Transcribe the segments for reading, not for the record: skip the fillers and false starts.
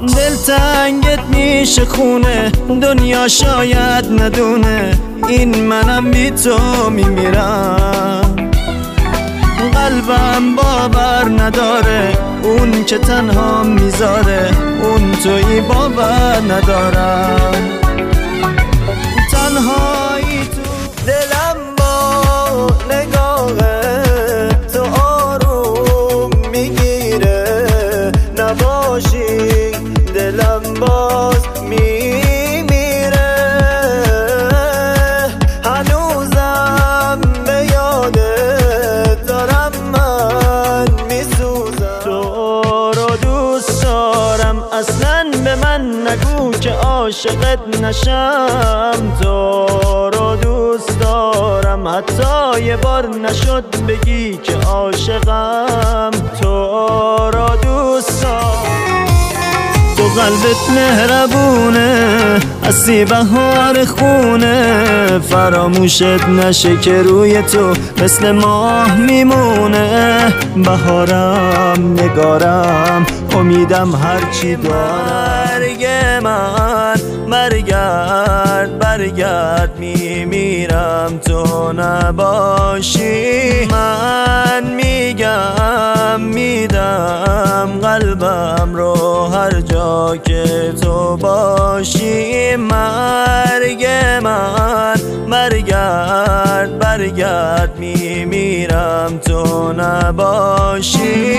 دلتنگت میشه خونه، دنیا شاید ندونه این منم بی تو میمیرم. قلبم باور نداره اون که تنها میذاره، اون تویی باور ندارم. تنهایی تو دلم با نگاه تو آروم میگیره، نباشی دلم باز میمیره. هنوزم به یادت دارم من میسوزم. تو رو دوست دارم اصلا به من نگو که عاشقت نشم. تو رو دوست دارم حتی یه بار نشد بگی که عاشقم. تو رو دوست دارم، تو قلبت مهربونه، هستی بهار خونه. فراموشت نشه که روی تو مثل ماه میمونه. بهارم نگارم امیدم هرچی دارم. من برگرد برگرد میمیرم تو نباشی. من میگم میدم قلبم رو هر جا که تو باشی. مرگ من برگرد برگرد میمیرم تو نباشی.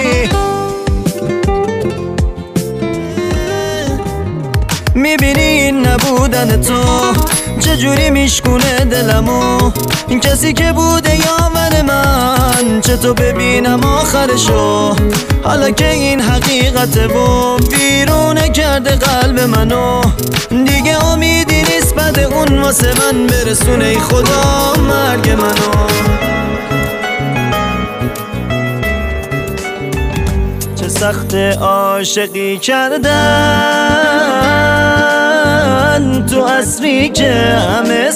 میبینی نبودن تو چجوری میشکونه دلمو، این کسی که بوده یاور من چه تو ببینم آخرشو. حالا که این حقیقته و بیرونه کرده قلب منو، دیگه امیدی نیست بعد اون واسه من برسونه ای خدا مرگ منو. چه سخت عاشقی کردن تو عصری که همه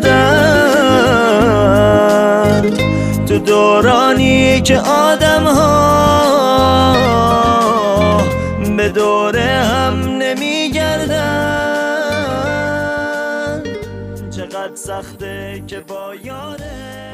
سردن، تو دورانی که آدم ها به دور هم نمیگردن. چقدر سخته که با یاره